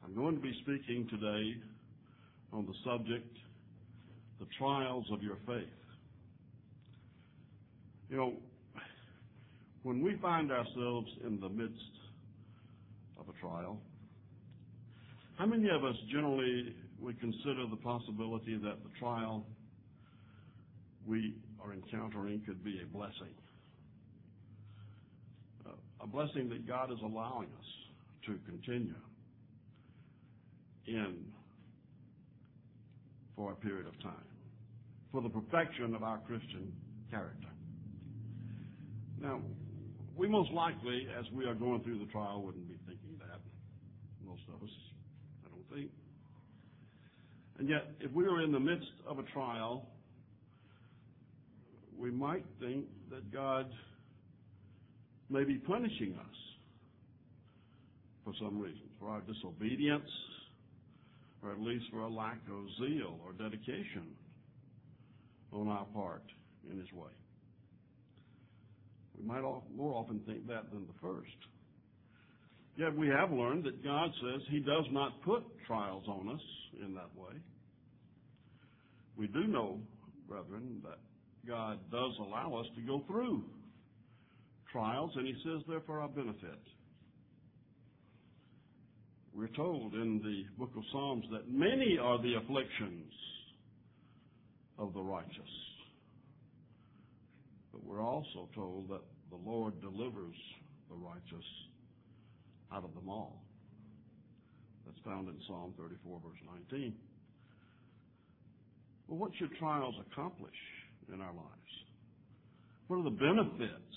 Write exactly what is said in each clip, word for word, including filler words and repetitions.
I'm going to be speaking today on the subject, the trials of your faith. You know, when we find ourselves in the midst of a trial, how many of us generally would consider the possibility that the trial we are encountering could be a blessing? Uh, a blessing that God is allowing us to continue in for a period of time, for the perfection of our Christian character. Now, we most likely, as we are going through the trial, wouldn't be thinking that. Most of us, I don't think. And yet, if we were in the midst of a trial, we might think that God may be punishing us for some reason, for our disobedience, or at least for a lack of zeal or dedication on our part in His way. We might all, more often think that than the first. Yet we have learned that God says He does not put trials on us in that way. We do know, brethren, that God does allow us to go through trials, and He says they're for our benefit. We're told in the book of Psalms that many are the afflictions of the righteous. But we're also told that the Lord delivers the righteous out of them all. That's found in Psalm thirty-four, verse nineteen. Well, what should trials accomplish in our lives? What are the benefits,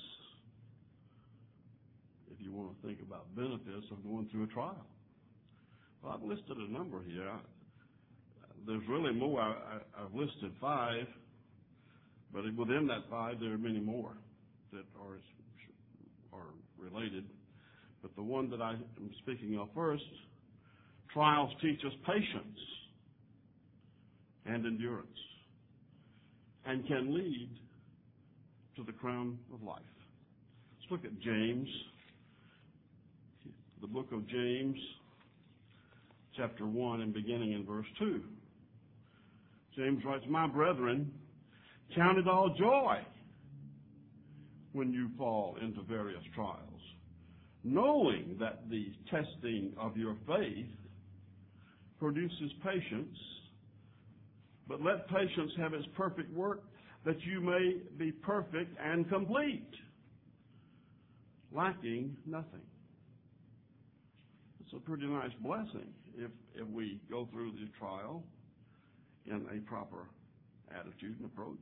if you want to think about benefits of going through a trial? Well, I've listed a number here. There's really more. I, I, I've listed five, but within that five, there are many more that are, are related. But the one that I am speaking of first, trials teach us patience and endurance and can lead to the crown of life. Let's look at James, the book of James, chapter one, and beginning in verse two. James writes, "My brethren, count it all joy when you fall into various trials, knowing that the testing of your faith produces patience. But let patience have its perfect work, that you may be perfect and complete, lacking nothing." It's a pretty nice blessing if, if we go through the trial in a proper attitude and approach.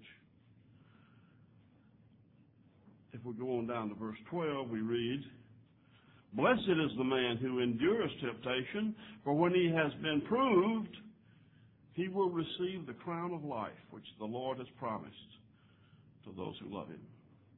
If we go on down to verse twelve, we read, "Blessed is the man who endures temptation, for when he has been proved, he will receive the crown of life, which the Lord has promised to those who love Him."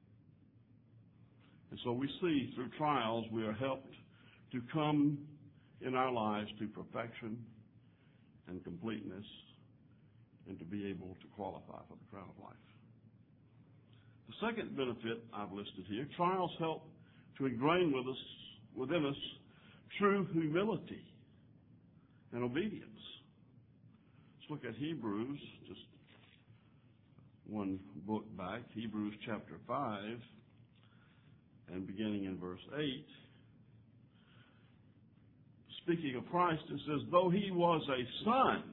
And so we see through trials we are helped to come in our lives to perfection and completeness and to be able to qualify for the crown of life. The second benefit I've listed here, trials help to ingrain with us, within us true humility and obedience. Let's look at Hebrews, just one book back, Hebrews chapter five, and beginning in verse eight. Speaking of Christ, it says, "Though He was a son,"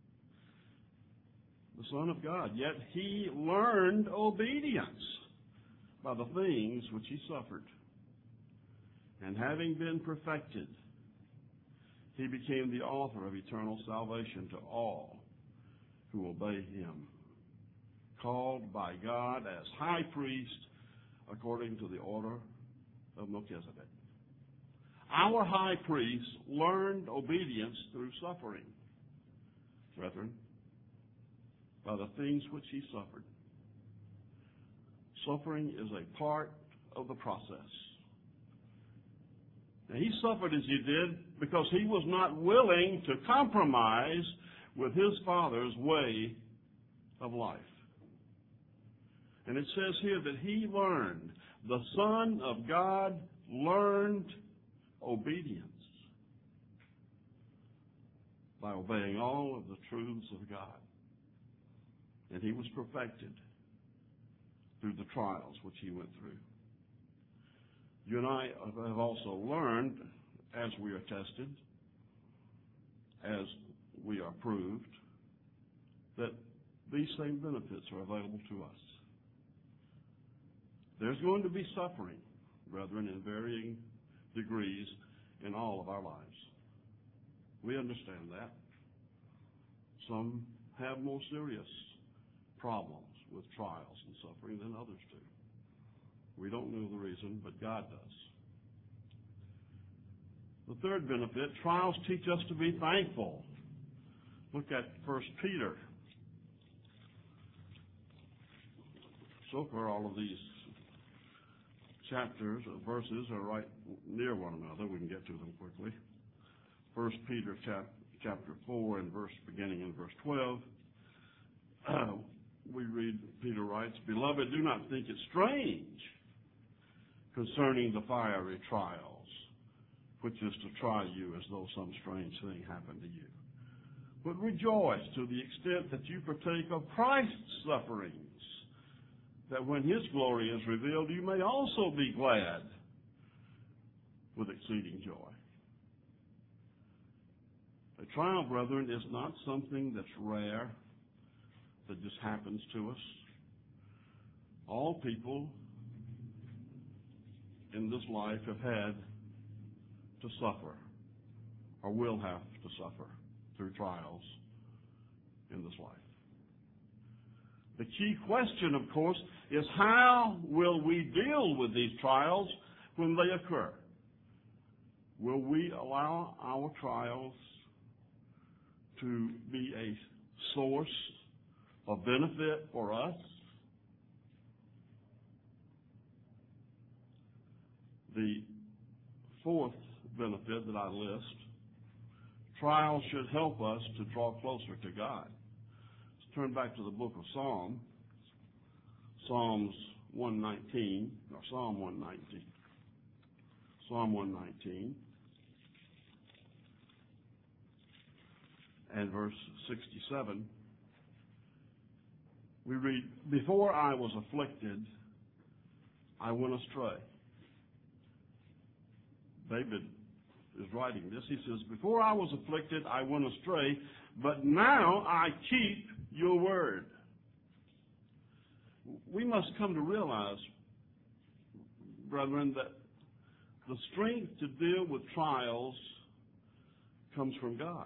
the Son of God, "yet He learned obedience by the things which He suffered. And having been perfected, He became the author of eternal salvation to all who obey Him, called by God as high priest according to the order of Melchizedek." Our high priest learned obedience through suffering, brethren, by the things which He suffered. Suffering is a part of the process. Now, He suffered as He did because He was not willing to compromise with His Father's way of life. And it says here that He learned, the Son of God learned obedience. by obeying all of the truths of God. And he was perfected through the trials which he went through. You and I have also learned, as we are tested, as we are proved, that these same benefits are available to us. There's going to be suffering, brethren, in varying degrees in all of our lives. We understand that. Some have more serious problems with trials and suffering than others do. We don't know the reason, but God does. The third benefit, trials teach us to be thankful. Look at First Peter. So far, all of these chapters or verses are right near one another. We can get to them quickly. First Peter chap, chapter four and verse beginning in verse twelve. Uh, we read, Peter writes, "Beloved, do not think it strange concerning the fiery trials, which is to try you as though some strange thing happened to you. But rejoice to the extent that you partake of Christ's sufferings, that when his glory is revealed, you may also be glad with exceeding joy." A trial, brethren, is not something that's rare, that just happens to us. All people in this life have had to suffer, or will have to suffer through trials in this life. The key question, of course, is how will we deal with these trials when they occur? Will we allow our trials to be a source of benefit for us? The fourth benefit that I list, trials should help us to draw closer to God. Let's turn back to the book of Psalms, Psalms one nineteen, or Psalm one nineteen. Psalm one nineteen and verse sixty-seven. We read, "Before I was afflicted, I went astray." David is writing this. He says, "Before I was afflicted, I went astray, but now I keep your word." We must come to realize, brethren, that the strength to deal with trials comes from God.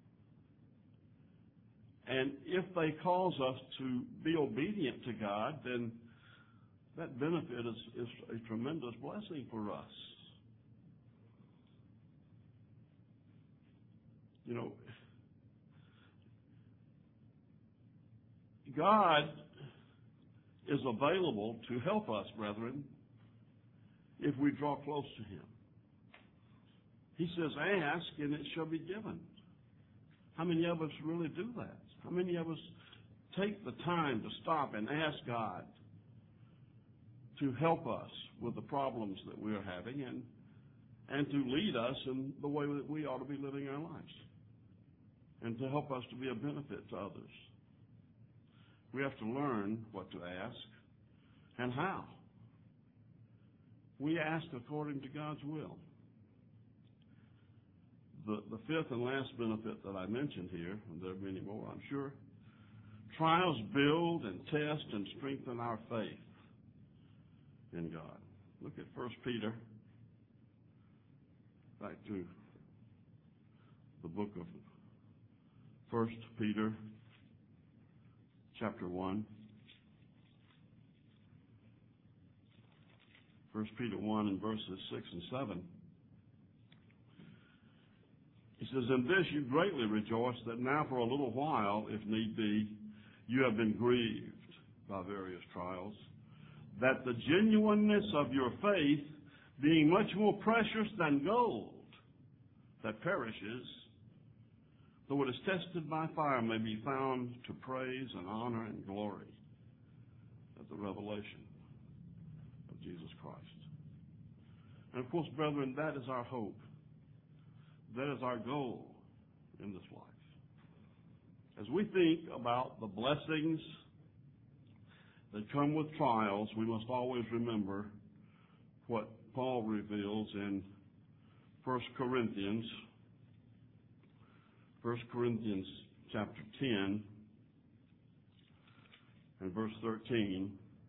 And if they cause us to be obedient to God, then that benefit is, is a tremendous blessing for us. You know, God is available to help us, brethren, if we draw close to him. He says, "Ask, and it shall be given." How many of us really do that? How many of us take the time to stop and ask God to help us with the problems that we are having and, and to lead us in the way that we ought to be living our lives, and to help us to be a benefit to others? We have to learn what to ask and how. We ask according to God's will. The, the fifth and last benefit that I mentioned here, and there are many more, I'm sure, trials build and test and strengthen our faith in God. Look at First Peter, back to the book of First Peter, chapter one. First Peter one and verses six and seven. He says, "In this you greatly rejoice, that now for a little while, if need be, you have been grieved by various trials, that the genuineness of your faith, being much more precious than gold that perishes, though it is tested by fire, may be found to praise and honor and glory at the revelation of Jesus Christ." And of course, brethren, that is our hope. That is our goal in this life. As we think about the blessings that come with trials, we must always remember what Paul reveals in First Corinthians, First Corinthians chapter ten and verse thirteen.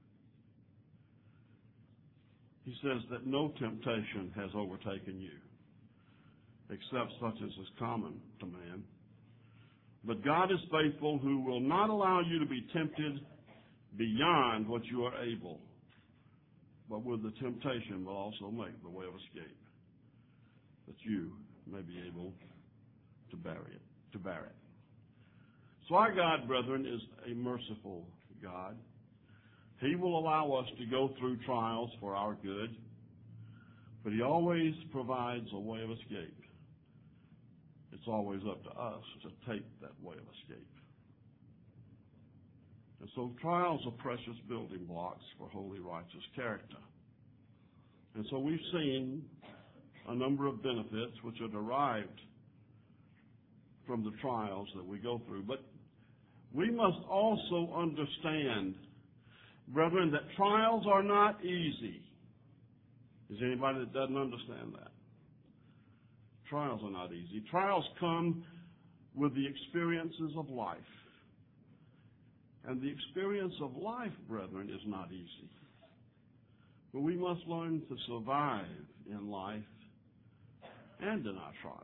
He says that no temptation has overtaken you, except such as is common to man. But God is faithful, who will not allow you to be tempted beyond what you are able, but with the temptation will also make the way of escape, that you may be able to bear it. To bear it. So our God, brethren, is a merciful God. He will allow us to go through trials for our good, but He always provides a way of escape. It's always up to us to take that way of escape. And so trials are precious building blocks for holy, righteous character. And so we've seen a number of benefits which are derived from the trials that we go through. But we must also understand, brethren, that trials are not easy. Is there anybody that doesn't understand that? Trials are not easy. Trials come with the experiences of life. And the experience of life, brethren, is not easy. But we must learn to survive in life and in our trials.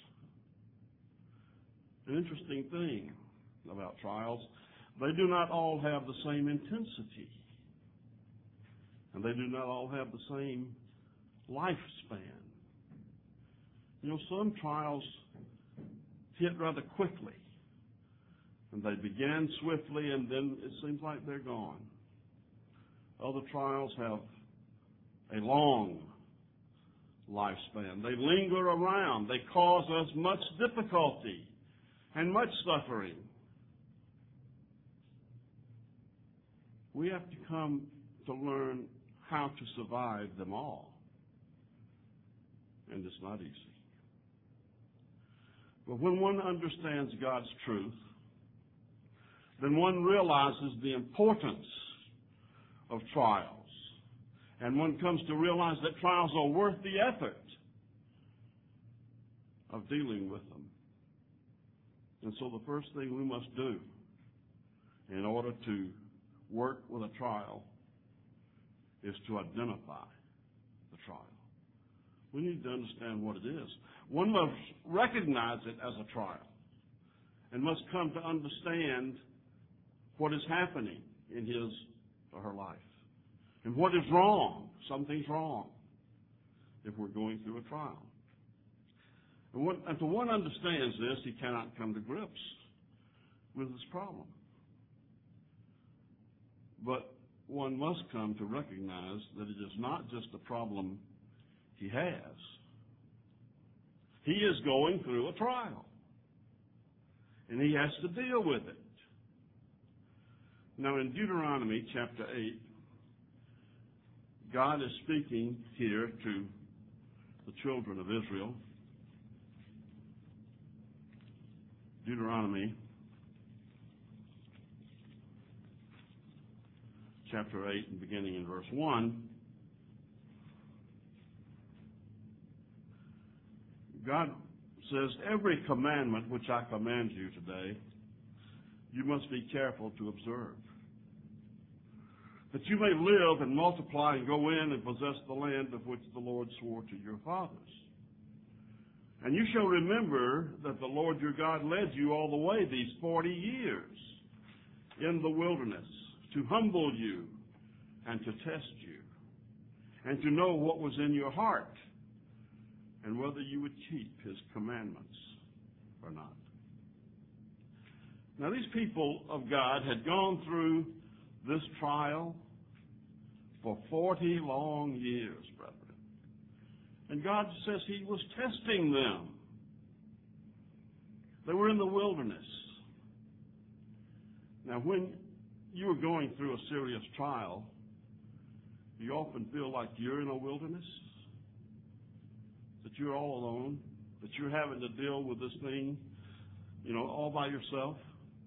An interesting thing about trials, they do not all have the same intensity. And they do not all have the same lifespan. You know, some trials hit rather quickly. And they begin swiftly, and then it seems like they're gone. Other trials have a long lifespan. They linger around. They cause us much difficulty and much suffering. We have to come to learn how to survive them all. And it's not easy. But when one understands God's truth, then one realizes the importance of trials. And one comes to realize that trials are worth the effort of dealing with them. And so the first thing we must do in order to work with a trial is to identify the trial. We need to understand what it is. One must recognize it as a trial and must come to understand what is happening in his or her life and what is wrong. Something's wrong if we're going through a trial. And when, if one understands this, he cannot come to grips with his problem. But one must come to recognize that it is not just a problem he has. He is going through a trial, and he has to deal with it. Now, in Deuteronomy chapter eight, God is speaking here to the children of Israel. Deuteronomy chapter eight, and beginning in verse one. God says, every commandment which I command you today, you must be careful to observe, that you may live and multiply and go in and possess the land of which the Lord swore to your fathers. And you shall remember that the Lord your God led you all the way these forty years in the wilderness to humble you and to test you and to know what was in your heart and whether you would keep his commandments or not. Now, these people of God had gone through this trial for forty long years, brethren. And God says he was testing them. They were in the wilderness. Now, when you are going through a serious trial, you often feel like you're in a wilderness, that you're all alone, that you're having to deal with this thing, you know, all by yourself.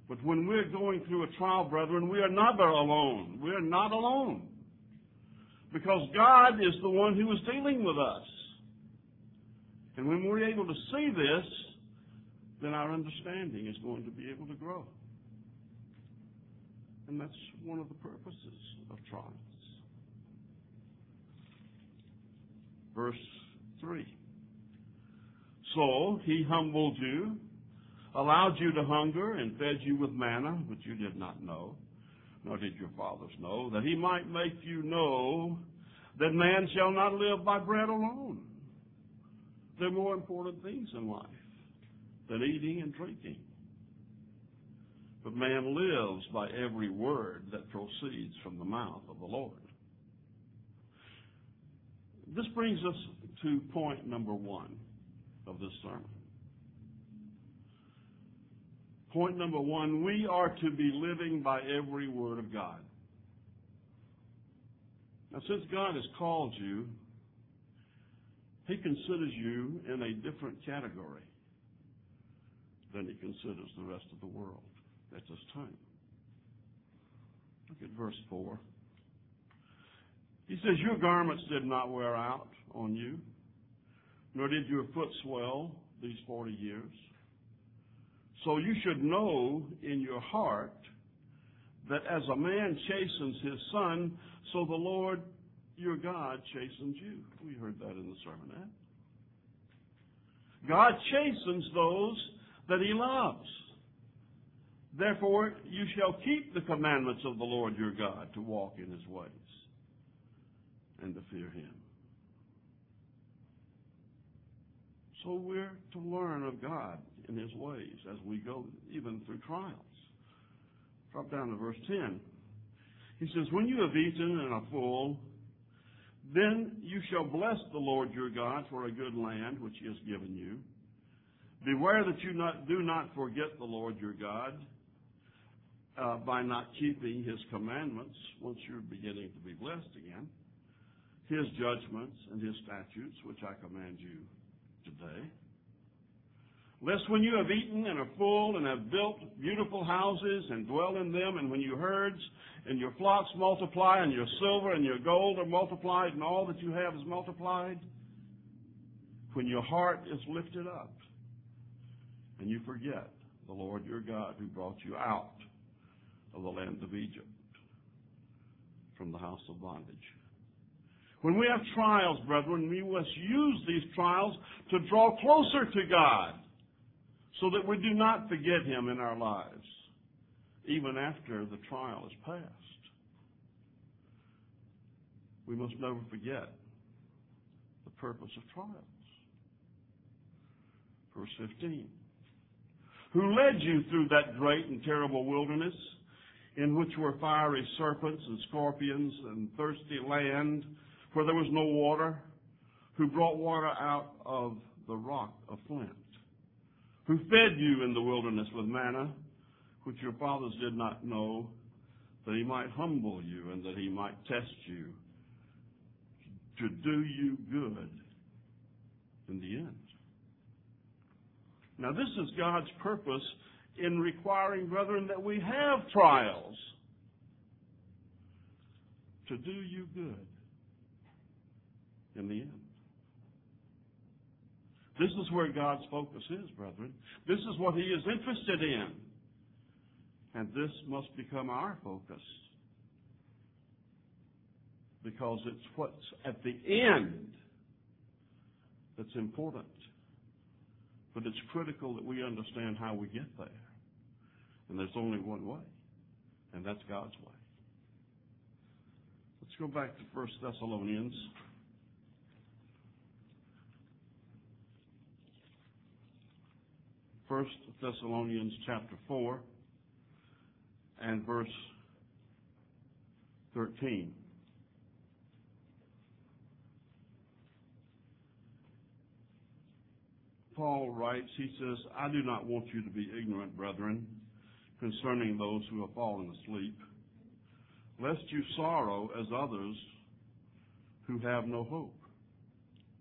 But when we're going through a trial, brethren, we are never alone. We are not alone. Because God is the one who is dealing with us. And when we're able to see this, then our understanding is going to be able to grow. And that's one of the purposes of trials. Verse three. So he humbled you, allowed you to hunger, and fed you with manna, which you did not know, nor did your fathers know, that he might make you know that man shall not live by bread alone. There are more important things in life than eating and drinking. But man lives by every word that proceeds from the mouth of the Lord. This brings us to point number one of this sermon. Point number one, we are to be living by every word of God. Now, since God has called you, he considers you in a different category than he considers the rest of the world at this time. Look at verse four. He says, your garments did not wear out on you, nor did your foot swell these forty years. So you should know in your heart that as a man chastens his son, so the Lord your God chastens you. We heard that in the sermonette. God chastens those that he loves. Therefore, you shall keep the commandments of the Lord your God to walk in his ways and to fear him. So we're to learn of God in his ways as we go even through trials. Drop down to verse ten. He says, when you have eaten and are full, then you shall bless the Lord your God for a good land which he has given you. Beware that you not, do not forget the Lord your God uh, by not keeping his commandments once you're beginning to be blessed again, his judgments and his statutes, which I command you today. Lest when you have eaten and are full and have built beautiful houses and dwell in them, and when your herds and your flocks multiply and your silver and your gold are multiplied and all that you have is multiplied, when your heart is lifted up and you forget the Lord your God who brought you out of the land of Egypt from the house of bondage. When we have trials, brethren, we must use these trials to draw closer to God so that we do not forget him in our lives, even after the trial is past. We must never forget the purpose of trials. Verse fifteen. Who led you through that great and terrible wilderness, in which were fiery serpents and scorpions and thirsty land, where there was no water, who brought water out of the rock of flint, who fed you in the wilderness with manna, which your fathers did not know, that he might humble you and that he might test you, to do you good in the end. Now, this is God's purpose in requiring, brethren, that we have trials to do you good in the end. This is where God's focus is, brethren. This is what he is interested in. And this must become our focus, because it's what's at the end that's important. But it's critical that we understand how we get there. And there's only one way, and that's God's way. Let's go back to First Thessalonians. First Thessalonians chapter four and verse thirteen. Paul writes, he says, I do not want you to be ignorant, brethren, concerning those who have fallen asleep, lest you sorrow as others who have no hope.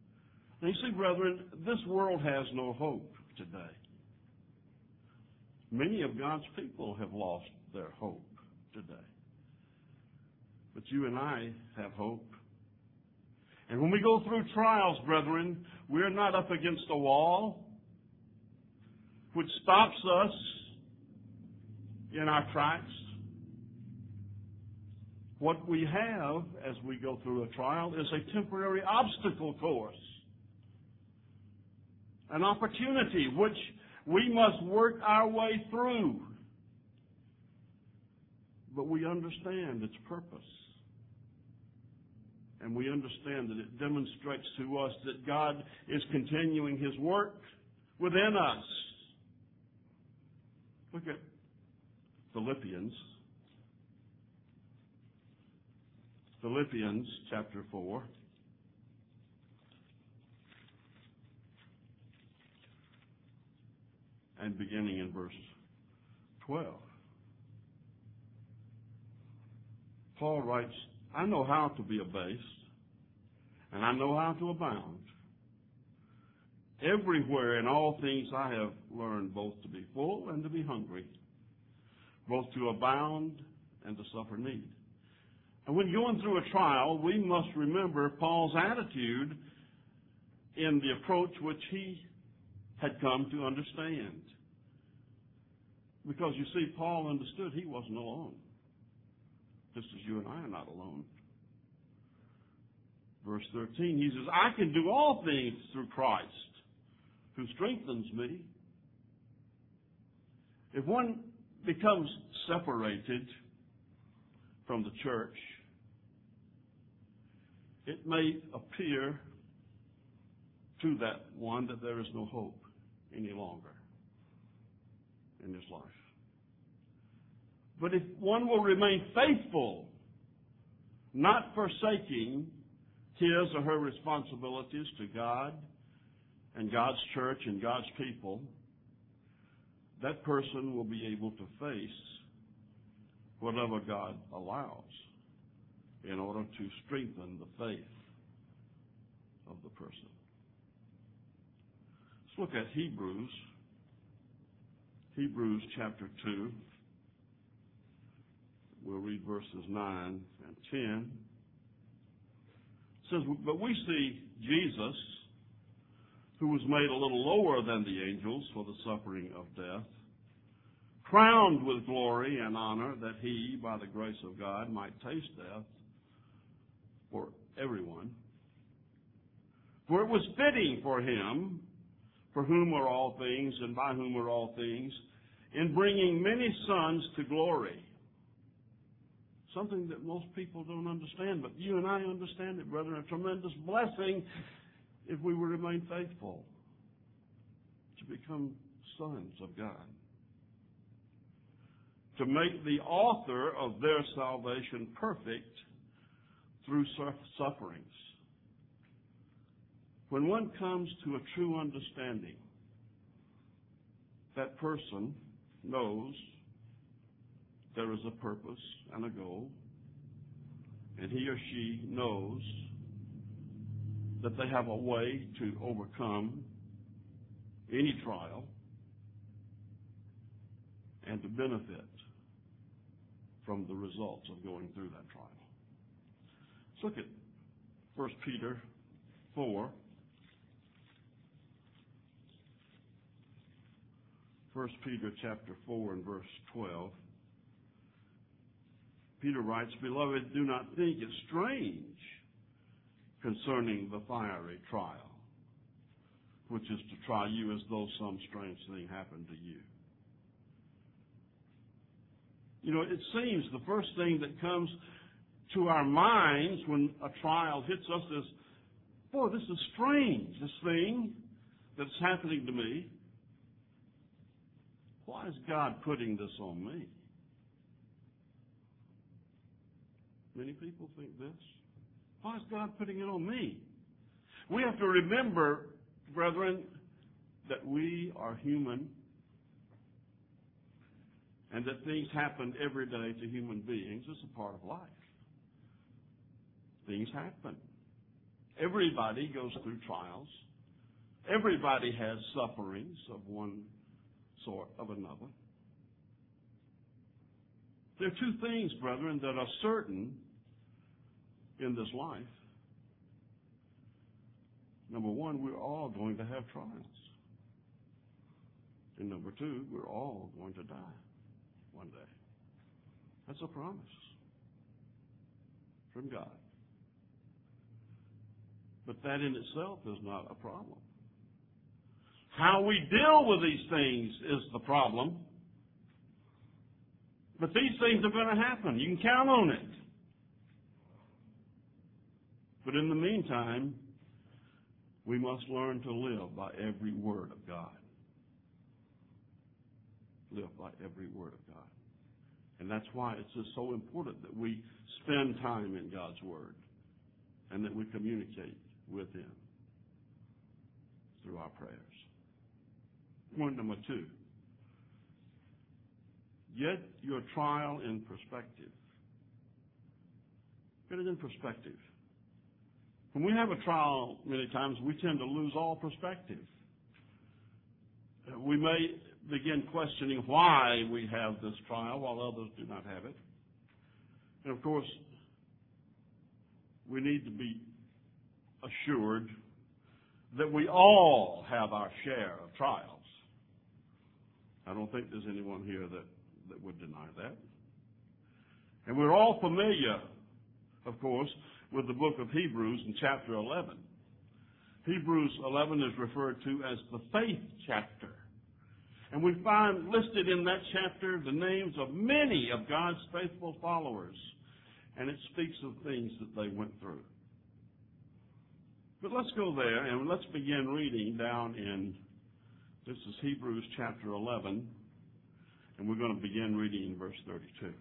Now you see, brethren, this world has no hope today. Many of God's people have lost their hope today. But you and I have hope. And when we go through trials, brethren, we're not up against a wall which stops us in our tracks. What we have as we go through a trial is a temporary obstacle course, an opportunity which we must work our way through. But we understand its purpose. And we understand that it demonstrates to us that God is continuing His work within us. Look at Philippians. Philippians chapter four. And beginning in verse twelve. Paul writes, I know how to be abased, and I know how to abound. Everywhere in all things I have learned both to be full and to be hungry, both to abound and to suffer need. And when going through a trial, we must remember Paul's attitude in the approach which he had come to understand. Because you see, Paul understood he wasn't alone, just as you and I are not alone. Verse thirteen, he says, I can do all things through Christ, who strengthens me. If one becomes separated from the church, it may appear to that one that there is no hope any longer in his life. But if one will remain faithful, not forsaking his or her responsibilities to God and God's church and God's people, that person will be able to face whatever God allows in order to strengthen the faith of the person. Let's look at Hebrews. Hebrews chapter two. We'll read verses nine and ten. It says, but we see Jesus, who was made a little lower than the angels for the suffering of death, crowned with glory and honor, that he, by the grace of God, might taste death for everyone. For it was fitting for him, for whom are all things and by whom are all things, in bringing many sons to glory. Something that most people don't understand, but you and I understand it, brethren. A tremendous blessing if we will remain faithful to become sons of God. To make the author of their salvation perfect through sufferings. When one comes to a true understanding, that person knows there is a purpose and a goal, and he or she knows that they have a way to overcome any trial and to benefit from the results of going through that trial. Let's look at First Peter four. First Peter chapter four and verse twelve. Peter writes, beloved, do not think it strange concerning the fiery trial, which is to try you as though some strange thing happened to you. You know, it seems the first thing that comes to our minds when a trial hits us is, boy, this is strange, this thing that's happening to me. Why is God putting this on me? Many people think this. Why is God putting it on me? We have to remember, brethren, that we are human and that things happen every day to human beings. It's a part of life. Things happen. Everybody goes through trials. Everybody has sufferings of one sort or another. There are two things, brethren, that are certain in this life. Number one, we're all going to have trials. And number two, we're all going to die one day. That's a promise from God. But that in itself is not a problem. How we deal with these things is the problem. But these things are going to happen. You can count on it. But in the meantime, we must learn to live by every word of God. Live by every word of God. And that's why it's just so important that we spend time in God's Word and that we communicate with Him through our prayers. Point number two. Get your trial in perspective. Get it in perspective. When we have a trial, many times we tend to lose all perspective. We may begin questioning why we have this trial while others do not have it. And of course, we need to be assured that we all have our share of trials. I don't think there's anyone here that, that would deny that. And we're all familiar, of course, with the book of Hebrews in chapter eleven. Hebrews eleven is referred to as the faith chapter. And we find listed in that chapter the names of many of God's faithful followers. And it speaks of things that they went through. But let's go there and let's begin reading down in, this is Hebrews chapter eleven, and we're going to begin reading in verse thirty-two.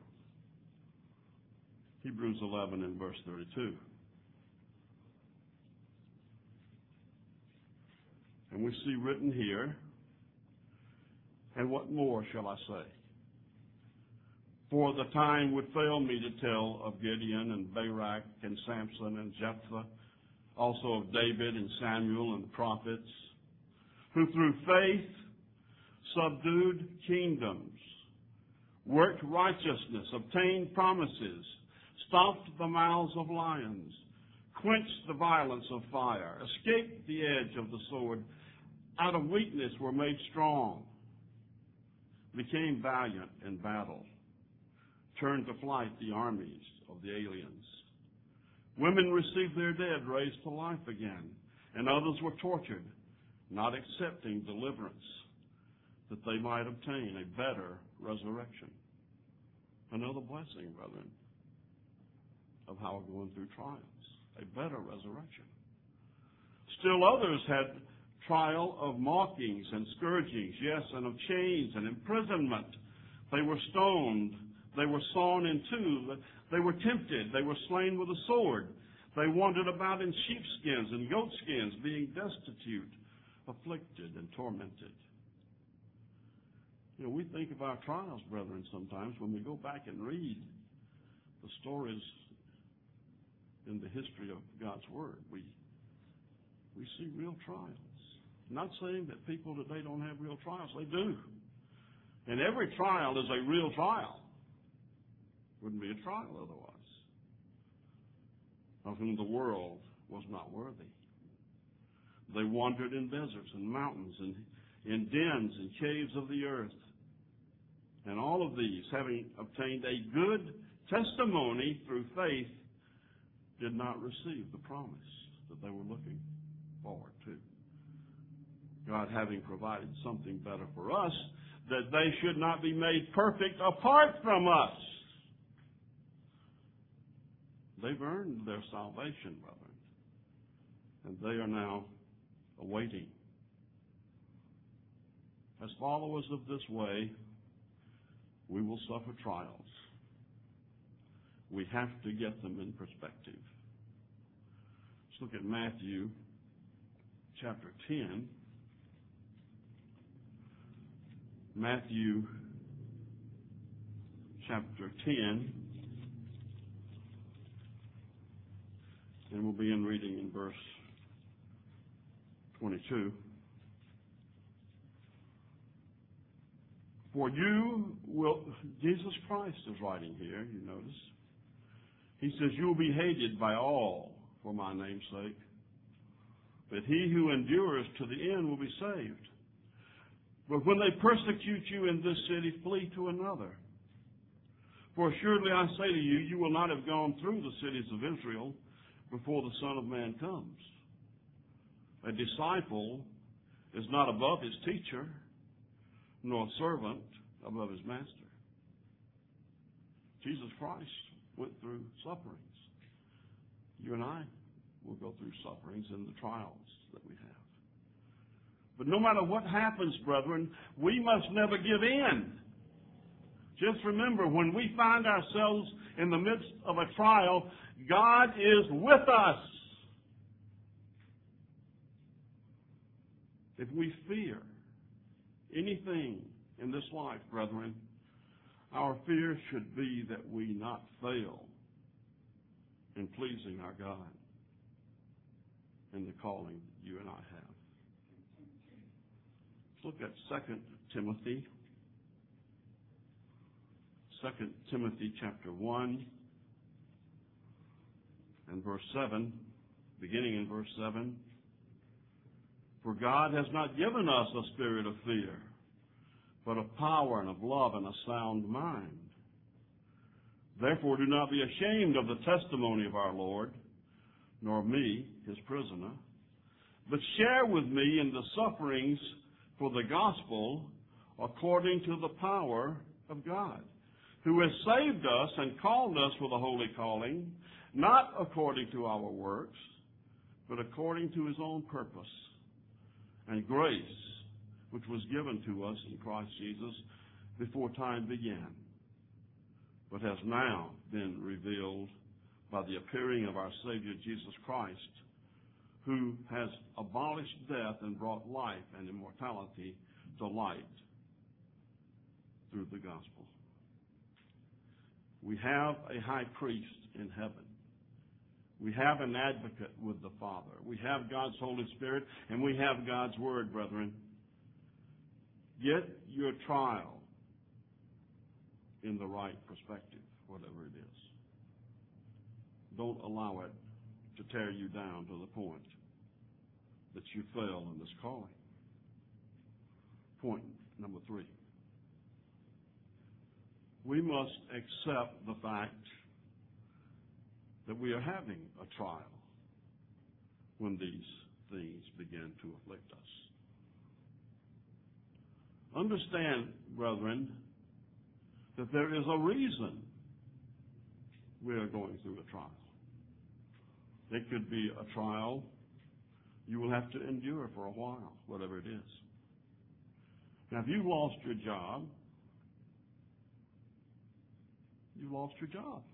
Hebrews eleven and verse thirty-two. And we see written here, and what more shall I say? For the time would fail me to tell of Gideon and Barak and Samson and Jephthah, also of David and Samuel and the prophets, who through faith subdued kingdoms, worked righteousness, obtained promises, stopped the mouths of lions, quenched the violence of fire, escaped the edge of the sword, out of weakness were made strong, became valiant in battle, turned to flight the armies of the aliens. Women received their dead raised to life again, and others were tortured, not accepting deliverance, that they might obtain a better resurrection. Another blessing, brethren, of how we're going through trials, a better resurrection. Still others had trial of mockings and scourgings, yes, and of chains and imprisonment. They were stoned. They were sawn in two. They were tempted. They were slain with a sword. They wandered about in sheepskins and goatskins, being destitute, afflicted, and tormented. You know, we think of our trials, brethren, sometimes when we go back and read the stories in the history of God's Word. We, we see real trials. Not saying that people today don't have real trials. They do. And every trial is a real trial. Wouldn't be a trial otherwise. Of whom the world was not worthy. They wandered in deserts and mountains and in dens and caves of the earth. And all of these, having obtained a good testimony through faith, did not receive the promise that they were looking forward to. God having provided something better for us, that they should not be made perfect apart from us. They've earned their salvation, brethren, and they are now awaiting. As followers of this way, we will suffer trials. We have to get them in perspective. Let's look at Matthew chapter ten. Matthew chapter ten. And we'll begin reading in verse twenty-two. For you will, Jesus Christ is writing here, you notice. He says, you will be hated by all for my name's sake, but he who endures to the end will be saved. But when they persecute you in this city, flee to another. For assuredly I say to you, you will not have gone through the cities of Israel before the Son of Man comes. A disciple is not above his teacher, nor a servant above his master. Jesus Christ went through sufferings. You and I will go through sufferings in the trials that we have. But no matter what happens, brethren, we must never give in. Just remember, when we find ourselves in the midst of a trial, God is with us. If we fear anything in this life, brethren, our fear should be that we not fail in pleasing our God in the calling you and I have. Let's look at Second Timothy. Second Timothy chapter one and verse seven, beginning in verse seven. For God has not given us a spirit of fear, but of power and of love and a sound mind. Therefore do not be ashamed of the testimony of our Lord, nor me, his prisoner, but share with me in the sufferings for the gospel according to the power of God, who has saved us and called us with a holy calling, not according to our works, but according to his own purpose and grace, which was given to us in Christ Jesus before time began, but has now been revealed by the appearing of our Savior Jesus Christ, who has abolished death and brought life and immortality to light through the gospel. We have a high priest in heaven. We have an advocate with the Father. We have God's Holy Spirit, and we have God's Word, brethren. Get your trial in the right perspective, whatever it is. Don't allow it to tear you down to the point that you fail in this calling. Point number three. We must accept the fact that we are having a trial when these things begin to afflict us. Understand, brethren, that there is a reason we are going through a trial. It could be a trial you will have to endure for a while, whatever it is. Now, if you've lost your job, you've lost your job.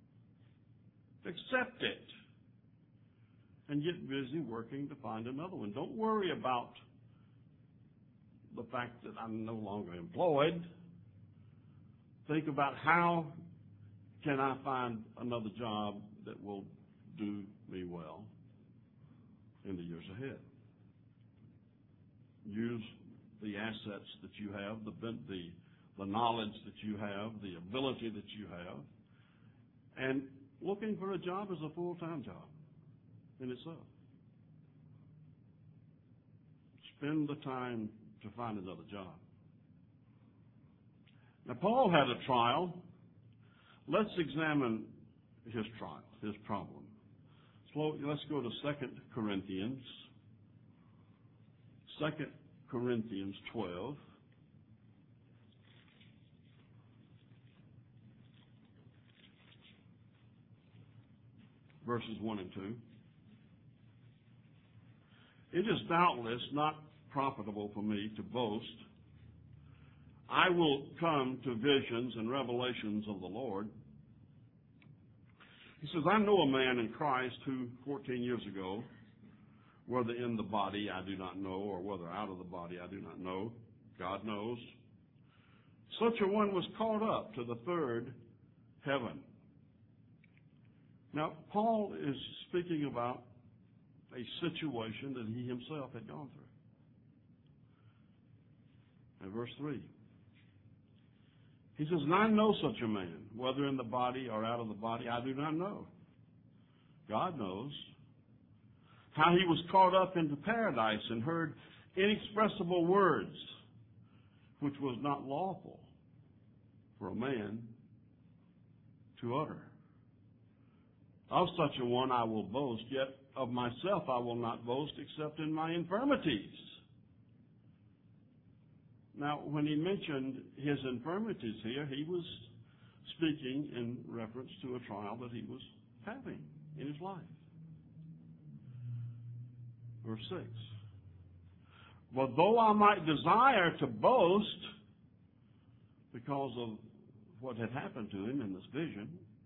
Accept it and get busy working to find another one. Don't worry about the fact that I'm no longer employed. Think about how can I find another job that will do me well in the years ahead. Use the assets that you have, the, the, the knowledge that you have, the ability that you have, and looking for a job is a full-time job in itself. Spend the time to find another job. Now, Paul had a trial. Let's examine his trial, his problem. So let's go to Second Corinthians. Second Corinthians twelve. Verses one and two. It is doubtless not profitable for me to boast. I will come to visions and revelations of the Lord. He says, I know a man in Christ who fourteen years ago, whether in the body I do not know, or whether out of the body I do not know, God knows, such a one was caught up to the third heaven. Now, Paul is speaking about a situation that he himself had gone through. And verse three, He says, and I know such a man, whether in the body or out of the body, I do not know. God knows. How he was caught up into paradise and heard inexpressible words, which was not lawful for a man to utter. Of such a one I will boast, yet of myself I will not boast except in my infirmities. Now, when he mentioned his infirmities here, he was speaking in reference to a trial that he was having in his life. Verse six. But though I might desire to boast because of what had happened to him in this vision,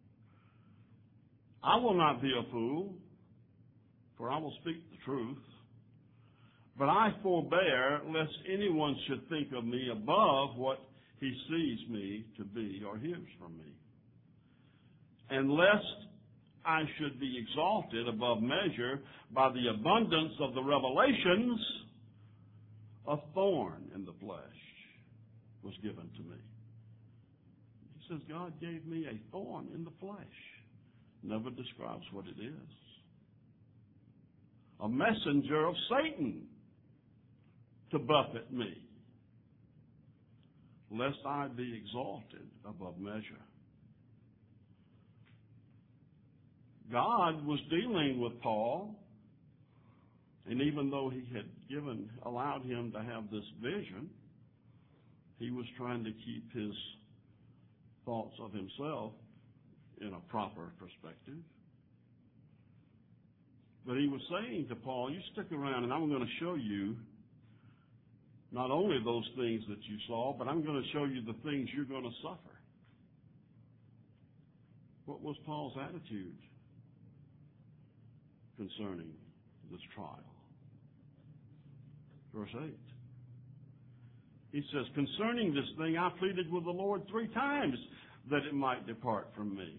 I will not be a fool, for I will speak the truth. But I forbear lest anyone should think of me above what he sees me to be or hears from me, and lest I should be exalted above measure by the abundance of the revelations. A thorn in the flesh was given to me. He says, God gave me a thorn in the flesh. Never describes what it is. A messenger of Satan to buffet me, lest I be exalted above measure. God was dealing with Paul, and even though he had given, allowed him to have this vision, he was trying to keep his thoughts of himself in a proper perspective. But he was saying to Paul, you stick around and I'm going to show you not only those things that you saw, but I'm going to show you the things you're going to suffer. What was Paul's attitude concerning this trial? Verse eight. He says, concerning this thing I pleaded with the Lord three times that it might depart from me.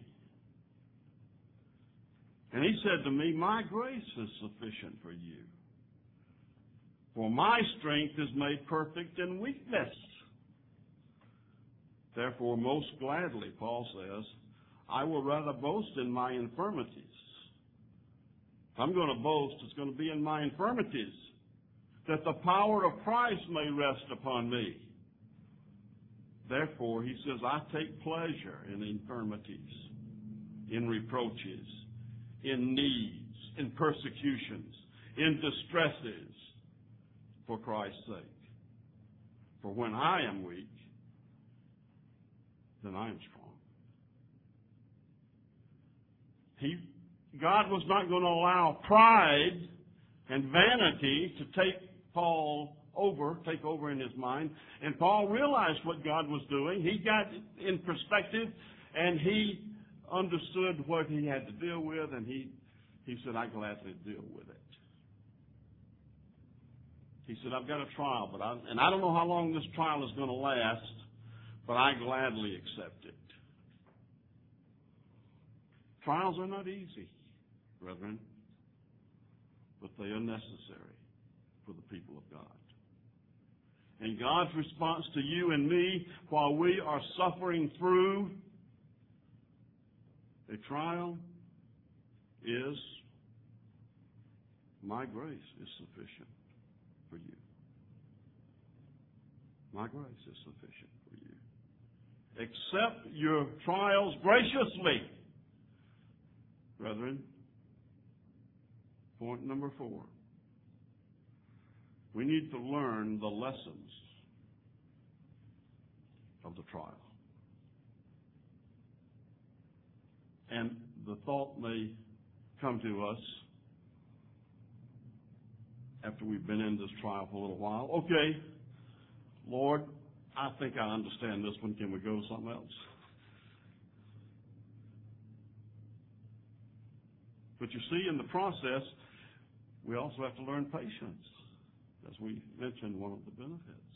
And he said to me, my grace is sufficient for you, for my strength is made perfect in weakness. Therefore, most gladly, Paul says, I will rather boast in my infirmities. If I'm going to boast, it's going to be in my infirmities, that the power of Christ may rest upon me. Therefore, he says, I take pleasure in infirmities, in reproaches, in needs, in persecutions, in distresses, for Christ's sake. For when I am weak, then I am strong. He, God was not going to allow pride and vanity to take Paul over, take over in his mind. And Paul realized what God was doing. He got in perspective, and he understood what he had to deal with, and he, he said, I gladly deal with it. He said, I've got a trial, but I, and I don't know how long this trial is going to last, but I gladly accept it. Trials are not easy, brethren, but they are necessary for the people of God. And God's response to you and me while we are suffering through a trial is, my grace is sufficient for you. My grace is sufficient for you. Accept your trials graciously, brethren. Point number four. We need to learn the lessons of the trial. And the thought may come to us after we've been in this trial for a little while. Okay, Lord, I think I understand this one. Can we go to something else? But you see, in the process, we also have to learn patience, as we mentioned, one of the benefits.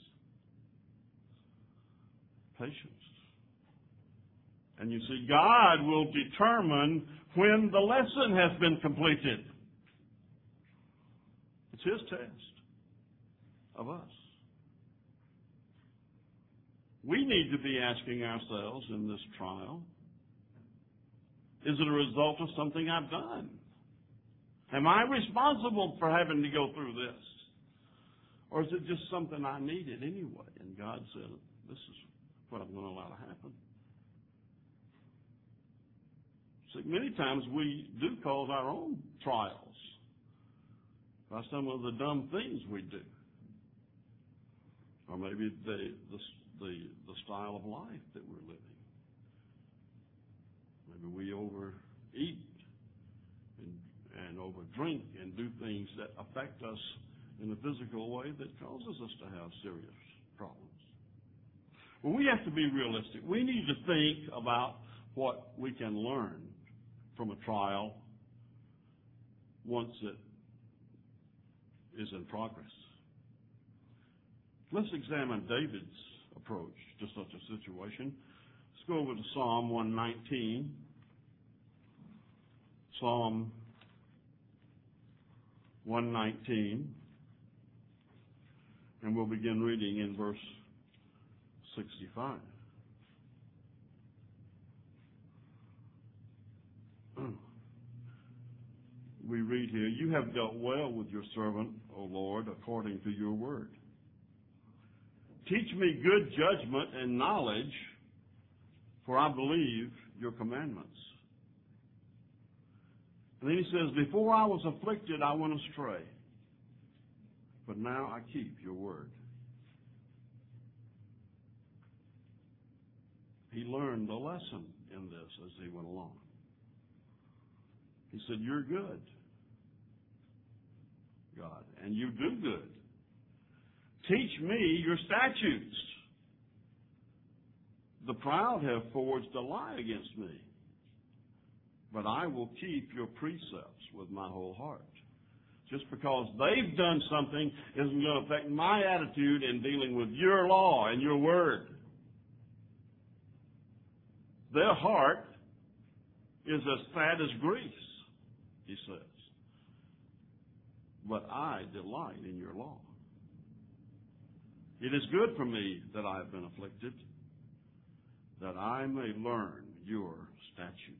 Patience. And you see, God will determine when the lesson has been completed. It's His test of us. We need to be asking ourselves in this trial, is it a result of something I've done? Am I responsible for having to go through this? Or is it just something I needed anyway? And God said, this is what I'm going to allow to happen. See, many times we do cause our own trials by some of the dumb things we do. Or maybe the, the, the, the style of life that we're living. Maybe we overeat and, and overdrink and do things that affect us in a physical way that causes us to have serious problems. Well, we have to be realistic. We need to think about what we can learn from a trial once it is in progress. Let's examine David's approach to such a situation. Let's go over to Psalm one nineteen. Psalm one nineteen. And we'll begin reading in verse sixty-five. We read here, you have dealt well with your servant, O Lord, according to your word. Teach me good judgment and knowledge, for I believe your commandments. And then he says, before I was afflicted, I went astray, but now I keep your word. He learned a lesson in this as he went along. He said, you're good, God, and you do good. Teach me your statutes. The proud have forged a lie against me, but I will keep your precepts with my whole heart. Just because they've done something isn't going to affect my attitude in dealing with your law and your word. Their heart is as fat as grease, he says. But I delight in your law. It is good for me that I have been afflicted, that I may learn your statutes.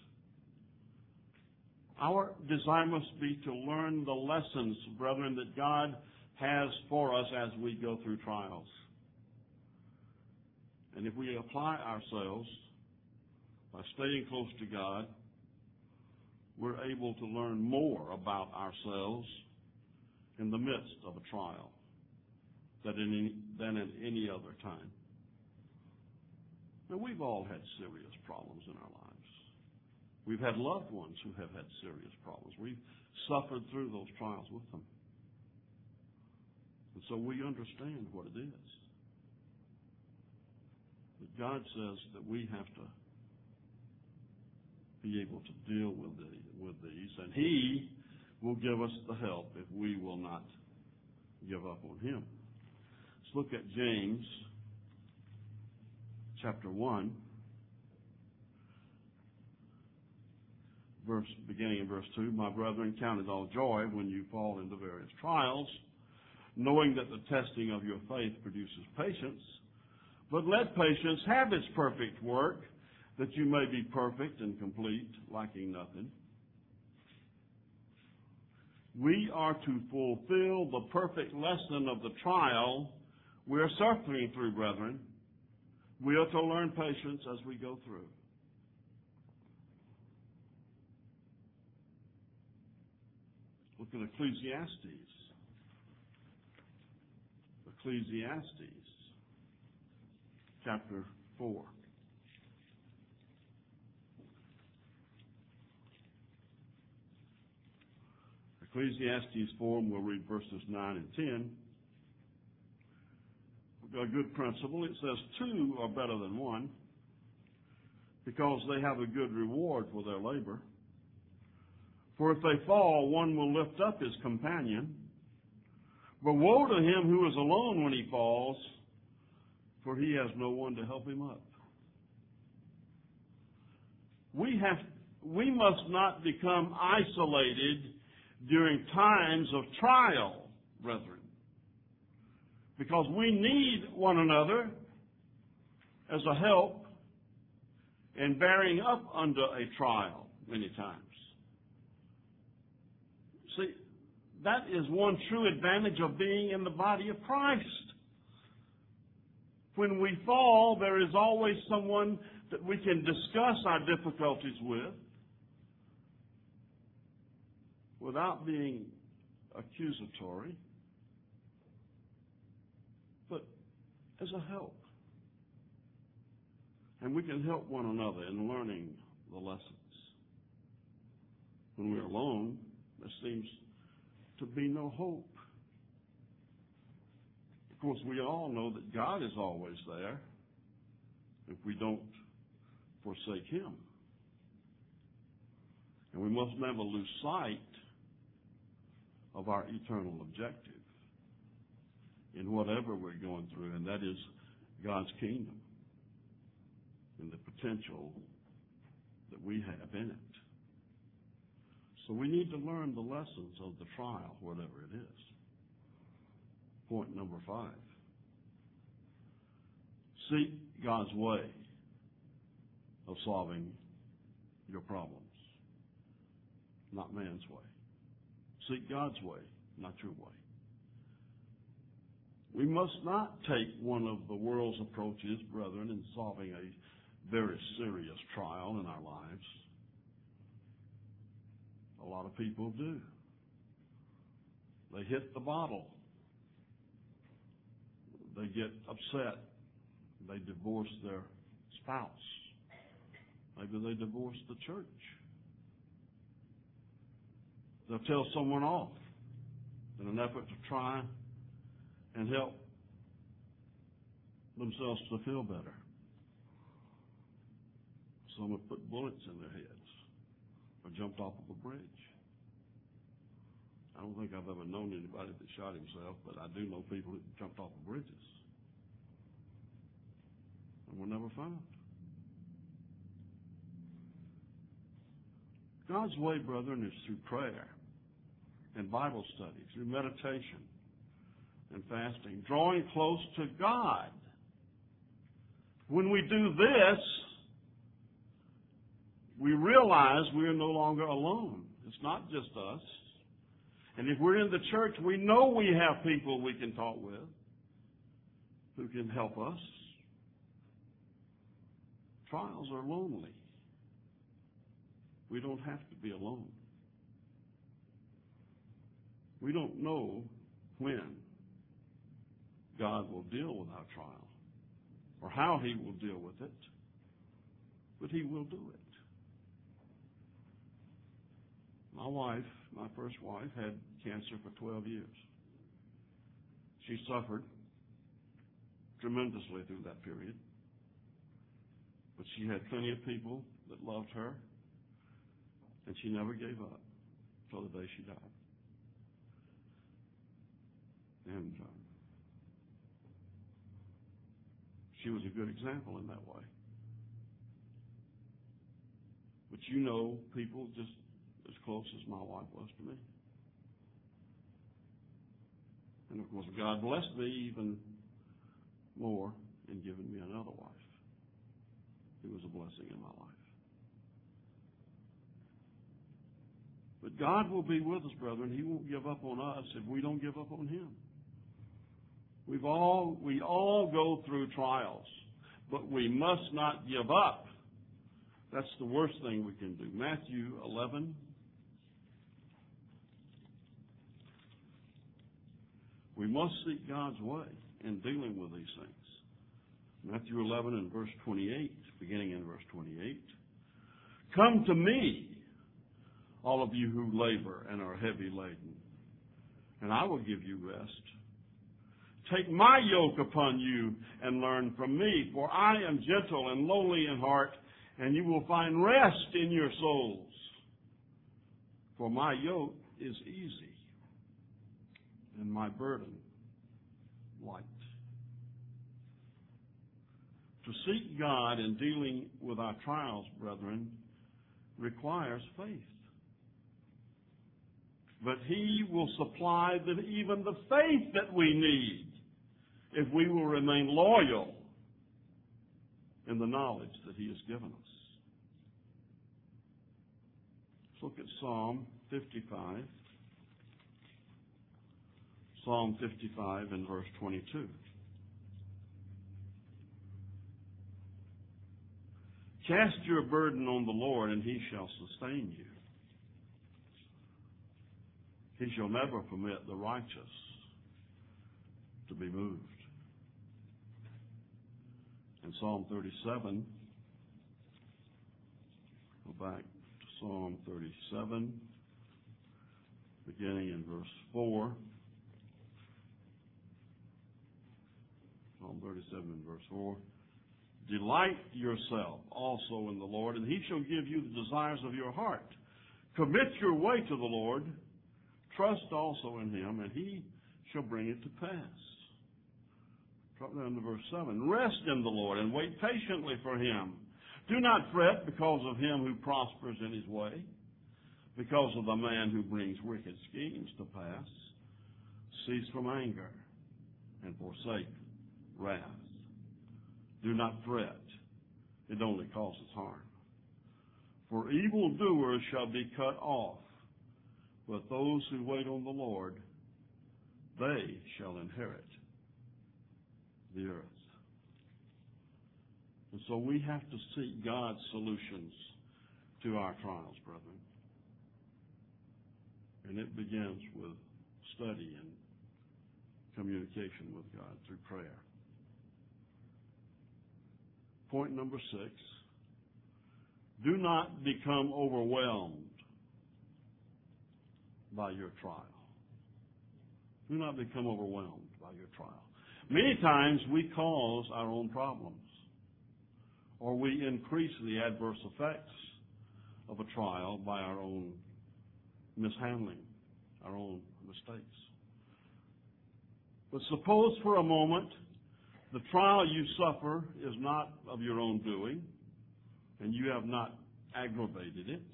Our desire must be to learn the lessons, brethren, that God has for us as we go through trials. And if we apply ourselves by staying close to God, we're able to learn more about ourselves in the midst of a trial than in any, than at any other time. Now, we've all had serious problems in our lives. We've had loved ones who have had serious problems. We've suffered through those trials with them. And so we understand what it is. But God says that we have to be able to deal with, the, with these, and He will give us the help if we will not give up on Him. Let's look at James chapter one, verse beginning in verse two. My brethren, count it all joy when you fall into various trials, knowing that the testing of your faith produces patience. But let patience have its perfect work, that you may be perfect and complete, lacking nothing. We are to fulfill the perfect lesson of the trial we are suffering through, brethren. We are to learn patience as we go through. Look at Ecclesiastes. Ecclesiastes, chapter four. Ecclesiastes four, and we'll read verses nine and ten. We've got a good principle. It says two are better than one because they have a good reward for their labor. For if they fall, one will lift up his companion. But woe to him who is alone when he falls, for he has no one to help him up. We have, we must not become isolated during times of trial, brethren, because we need one another as a help in bearing up under a trial many times. See, that is one true advantage of being in the body of Christ. When we fall, there is always someone that we can discuss our difficulties with without being accusatory, but as a help. And we can help one another in learning the lessons. When we're alone, there seems to be no hope. Of course, we all know that God is always there if we don't forsake Him. And we must never lose sight of our eternal objective in whatever we're going through, and that is God's kingdom and the potential that we have in it. So we need to learn the lessons of the trial, whatever it is. Point number five. Seek God's way of solving your problems, not man's way. Seek God's way, not your way. We must not take one of the world's approaches, brethren, in solving a very serious trial in our lives. A lot of people do. They hit the bottle. They get upset. They divorce their spouse. Maybe they divorce the church. They'll tell someone off in an effort to try and help themselves to feel better. Some have put bullets in their heads or jumped off of a bridge. I don't think I've ever known anybody that shot himself, but I do know people that jumped off of bridges and were never found. God's way, brethren, is through prayer and Bible study, through meditation and fasting, drawing close to God. When we do this, we realize we are no longer alone. It's not just us. And if we're in the church, we know we have people we can talk with who can help us. Trials are lonely. We don't have to be alone. We don't know when God will deal with our trial or how He will deal with it, but He will do it. My wife, my first wife, had cancer for twelve years. She suffered tremendously through that period, but she had plenty of people that loved her, and she never gave up until the day she died. And um, she was a good example in that way. But you know people just as close as my wife was to me. And of course, God blessed me even more in giving me another wife. It was a blessing in my life. But God will be with us, brethren. He won't give up on us if we don't give up on Him. We've all, we all go through trials, but we must not give up. That's the worst thing we can do. Matthew eleven. We must seek God's way in dealing with these things. Matthew eleven and verse twenty-eight, beginning in verse twenty-eight. Come to me, all of you who labor and are heavy laden, and I will give you rest. Take my yoke upon you and learn from me, for I am gentle and lowly in heart, and you will find rest in your souls. For my yoke is easy, and my burden light. To seek God in dealing with our trials, brethren, requires faith. But He will supply the, even the faith that we need if we will remain loyal in the knowledge that He has given us. Let's look at Psalm fifty-five. Psalm fifty-five and verse twenty-two. Cast your burden on the Lord, and He shall sustain you. He shall never permit the righteous to be moved. In Psalm thirty-seven, go back to Psalm thirty-seven, beginning in verse four. Psalm thirty-seven and verse four. Delight yourself also in the Lord, and He shall give you the desires of your heart. Commit your way to the Lord. Trust also in Him, and He shall bring it to pass. Drop down to verse seven. Rest in the Lord and wait patiently for Him. Do not fret because of him who prospers in his way, because of the man who brings wicked schemes to pass. Cease from anger and forsake wrath. Do not fret. It only causes harm. For evildoers shall be cut off, but those who wait on the Lord, they shall inherit the earth. And so we have to seek God's solutions to our trials, brethren. And it begins with study and communication with God through prayer. Point number six, do not become overwhelmed by your trial. Do not become overwhelmed by your trial. Many times we cause our own problems, or we increase the adverse effects of a trial by our own mishandling, our own mistakes. But suppose for a moment the trial you suffer is not of your own doing, and you have not aggravated it.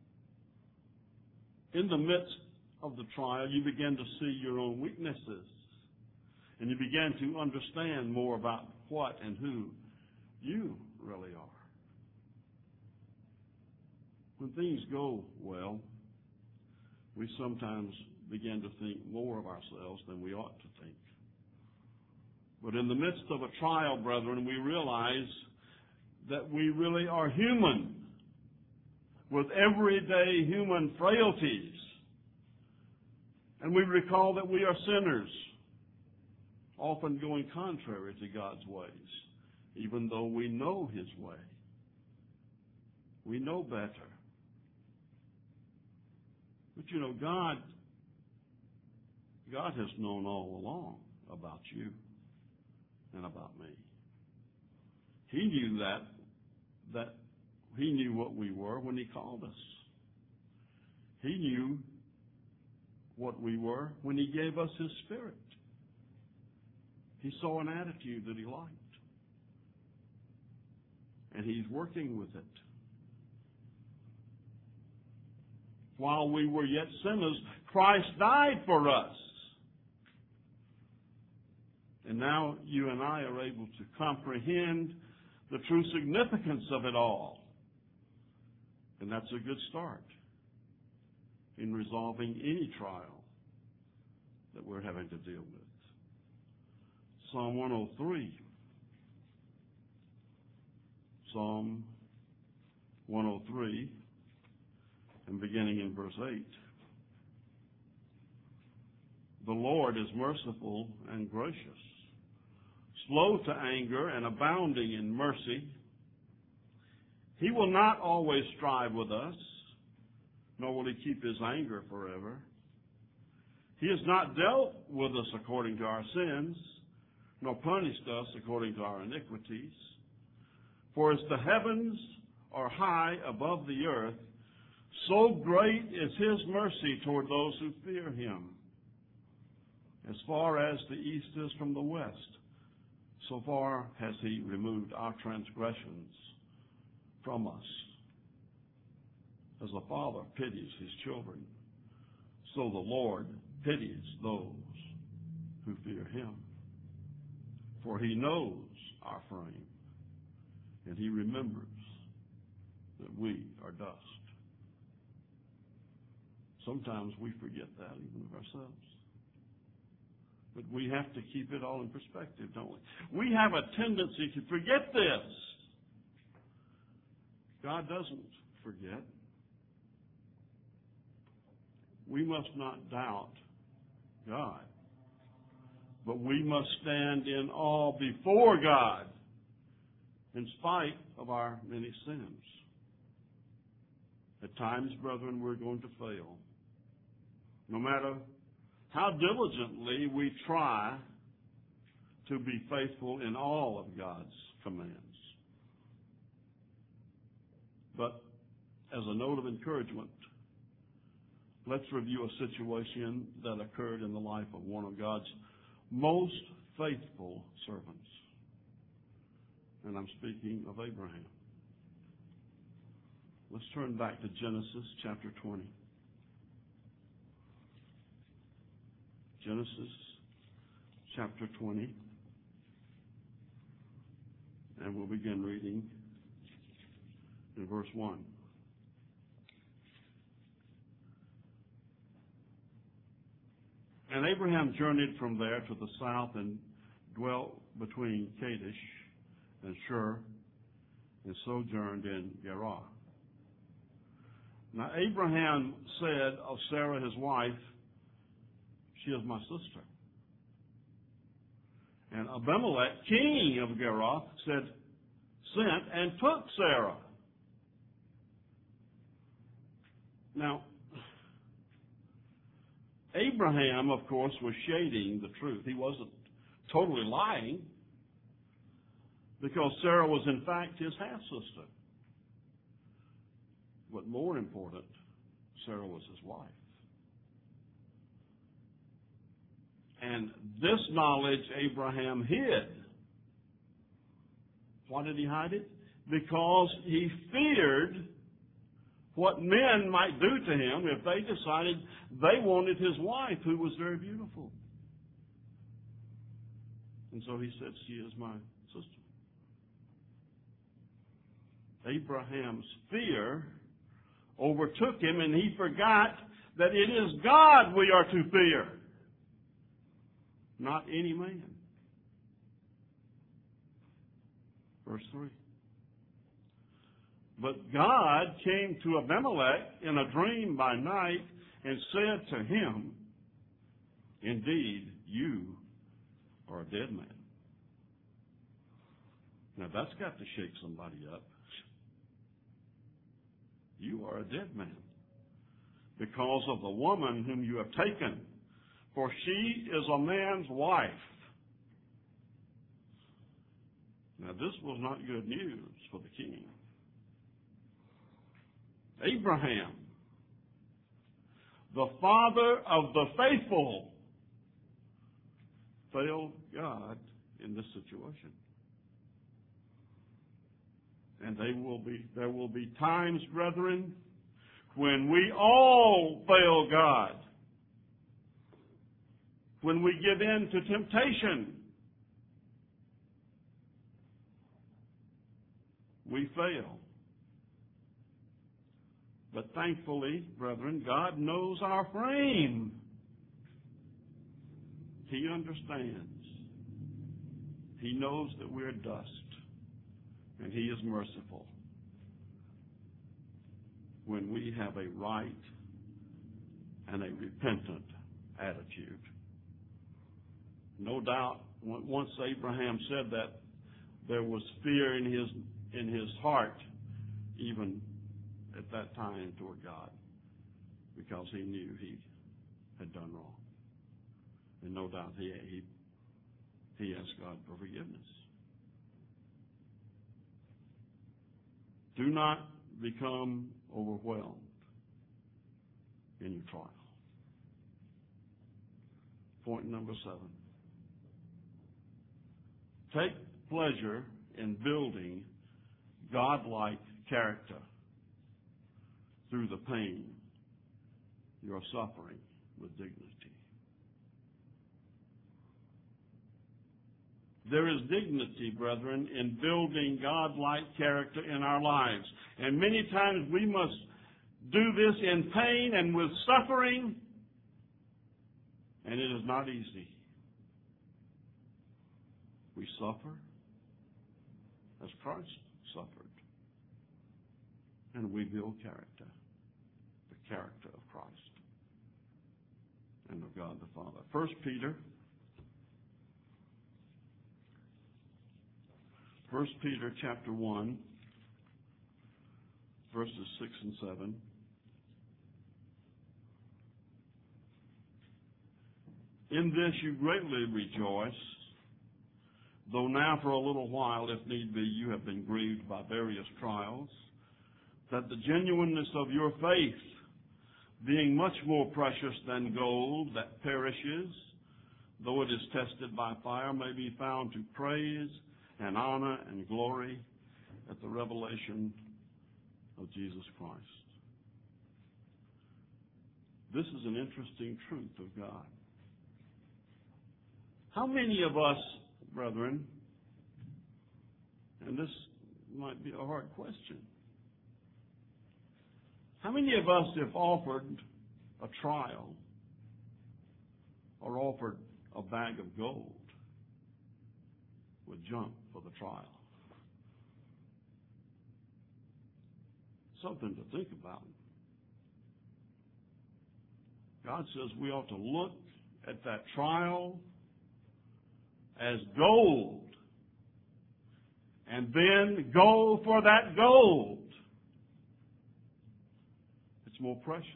In the midst of the trial, you begin to see your own weaknesses, and you begin to understand more about what and who you really are. When things go well, we sometimes begin to think more of ourselves than we ought to think. But in the midst of a trial, brethren, we realize that we really are human, with everyday human frailties. And we recall that we are sinners, often going contrary to God's ways, even though we know His way. We know better. But you know, God, God has known all along about you and about me. He knew that, that He knew what we were when He called us. He knew what we were when He gave us His Spirit. He saw an attitude that He liked, and He's working with it. While we were yet sinners, Christ died for us. And now you and I are able to comprehend the true significance of it all. And that's a good start in resolving any trial that we're having to deal with. Psalm one oh three. Psalm one oh three, and beginning in verse eight. The Lord is merciful and gracious, slow to anger and abounding in mercy. He will not always strive with us, nor will He keep His anger forever. He has not dealt with us according to our sins, nor punished us according to our iniquities. For as the heavens are high above the earth, so great is His mercy toward those who fear Him. As far as the east is from the west, so far has He removed our transgressions from us. As a father pities his children, so the Lord pities those who fear Him. For He knows our frame. And He remembers that we are dust. Sometimes we forget that even of ourselves. But we have to keep it all in perspective, don't we? We have a tendency to forget this. God doesn't forget. We must not doubt God, but we must stand in awe before God in spite of our many sins. At times, brethren, we're going to fail. No matter how diligently we try to be faithful in all of God's commands. But as a note of encouragement, let's review a situation that occurred in the life of one of God's most faithful servants. And I'm speaking of Abraham. Let's turn back to Genesis chapter twenty. Genesis chapter twenty. And we'll begin reading in verse one. And Abraham journeyed from there to the south and dwelt between Kadesh and Shur and sojourned in Gerar. Now Abraham said of Sarah his wife, she is my sister. And Abimelech, king of Gerar, said, sent and took Sarah. Now, Abraham, of course, was shading the truth. He wasn't totally lying, because Sarah was, in fact, his half-sister. But more important, Sarah was his wife. And this knowledge Abraham hid. Why did he hide it? Because he feared what men might do to him if they decided they wanted his wife, who was very beautiful. And so he said, she is my sister. Abraham's fear overtook him, and he forgot that it is God we are to fear, not any man. Verse three. But God came to Abimelech in a dream by night and said to him, indeed, you are a dead man. Now that's got to shake somebody up. You are a dead man because of the woman whom you have taken, for she is a man's wife. Now this was not good news for the king. Abraham, the father of the faithful, failed God in this situation. And they will be, there will be times, brethren, when we all fail God. When we give in to temptation, we fail. But thankfully, brethren, God knows our frame. He understands. He knows that we're dust. And He is merciful when we have a right and a repentant attitude. No doubt, once Abraham said that, there was fear in his in his heart, even at that time, toward God, because he knew he had done wrong. And no doubt he he, he asked God for forgiveness. Do not become overwhelmed in your trial. Point number seven. Take pleasure in building God-like character through the pain you are suffering with dignity. There is dignity, brethren, in building God-like character in our lives. And many times we must do this in pain and with suffering, and it is not easy. We suffer as Christ suffered. And we build character, the character of Christ and of God the Father. First Peter, First Peter chapter one, verses six and seven. In this you greatly rejoice, though now for a little while, if need be, you have been grieved by various trials, that the genuineness of your faith, being much more precious than gold that perishes, though it is tested by fire, may be found to praise and honor and glory at the revelation of Jesus Christ. This is an interesting truth of God. How many of us, brethren, and this might be a hard question, how many of us, if offered a trial or offered a bag of gold, would jump for the trial? Something to think about. God says we ought to look at that trial as gold and then go for that gold. It's more precious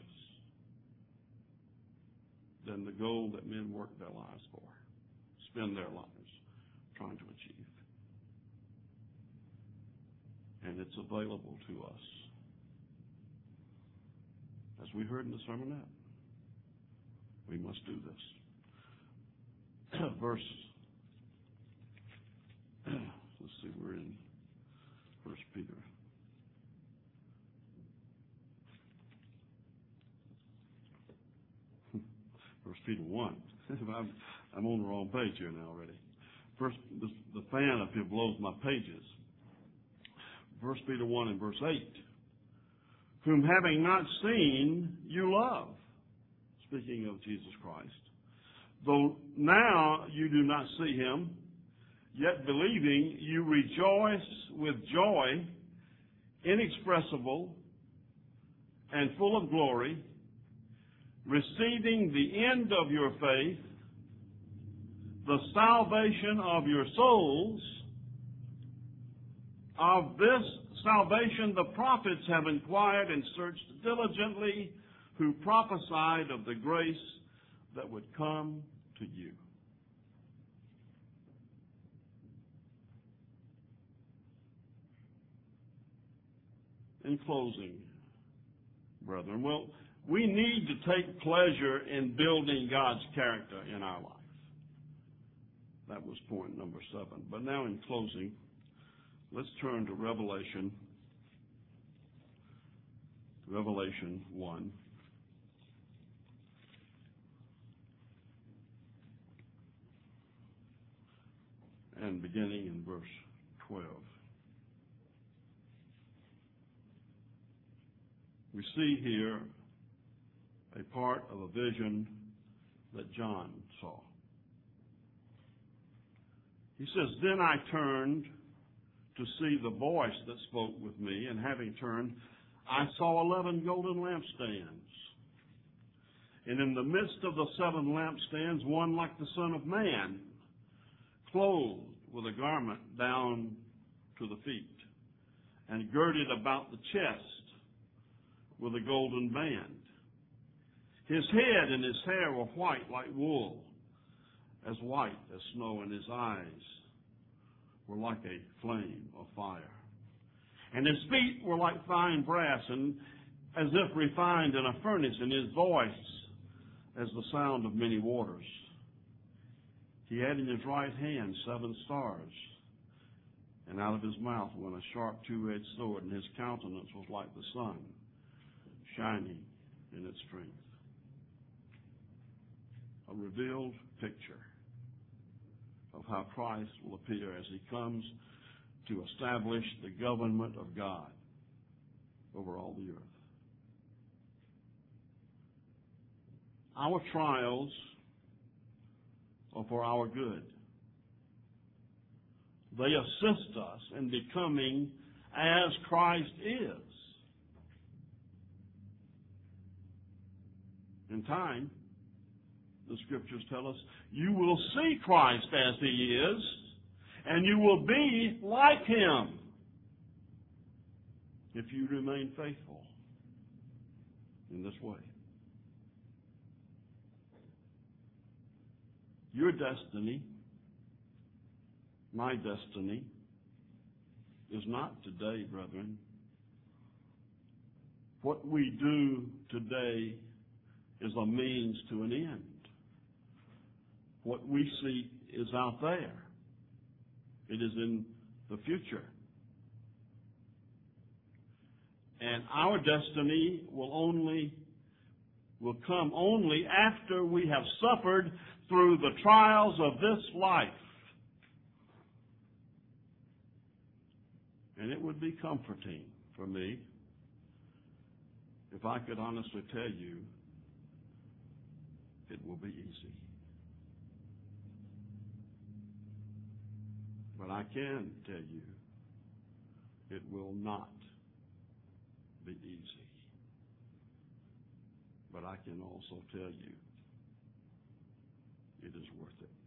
than the gold that men work their lives for, spend their lives trying to achieve. And it's available to us. As we heard in the sermonette, we must do this. Verse, let's see, we're in First Peter. First Peter one. I'm, I'm on the wrong page here now already. First, the, the fan up here blows my pages. First Peter one and verse eight. Whom having not seen, you love. Speaking of Jesus Christ. Though now you do not see him, yet believing you rejoice with joy inexpressible and full of glory, receiving the end of your faith, the salvation of your souls. Of this salvation the prophets have inquired and searched diligently, who prophesied of the grace that would come to you. In closing, brethren, well, we need to take pleasure in building God's character in our life. That was point number seven. But now in closing, let's turn to Revelation, Revelation one. And beginning in verse twelve. We see here a part of a vision that John saw. He says, Then I turned to see the voice that spoke with me, and having turned, I saw eleven golden lampstands. And in the midst of the seven lampstands, one like the Son of Man, clothed with a garment down to the feet, and girded about the chest with a golden band. His head and his hair were white like wool, as white as snow, and his eyes were like a flame of fire. And his feet were like fine brass, and as if refined in a furnace, and his voice as the sound of many waters. He had in his right hand seven stars, and out of his mouth went a sharp two-edged sword, and his countenance was like the sun, shining in its strength. A revealed picture of how Christ will appear as he comes to establish the government of God over all the earth. Our trials are for our good. They assist us in becoming as Christ is. In time, the Scriptures tell us, you will see Christ as he is, and you will be like him if you remain faithful in this way. Your destiny, my destiny, is not today, brethren. What we do today is a means to an end. What we seek is out there. It is in the future. And our destiny will only will come only after we have suffered through the trials of this life. And it would be comforting for me if I could honestly tell you it will be easy. But I can tell you it will not be easy. But I can also tell you it is worth it.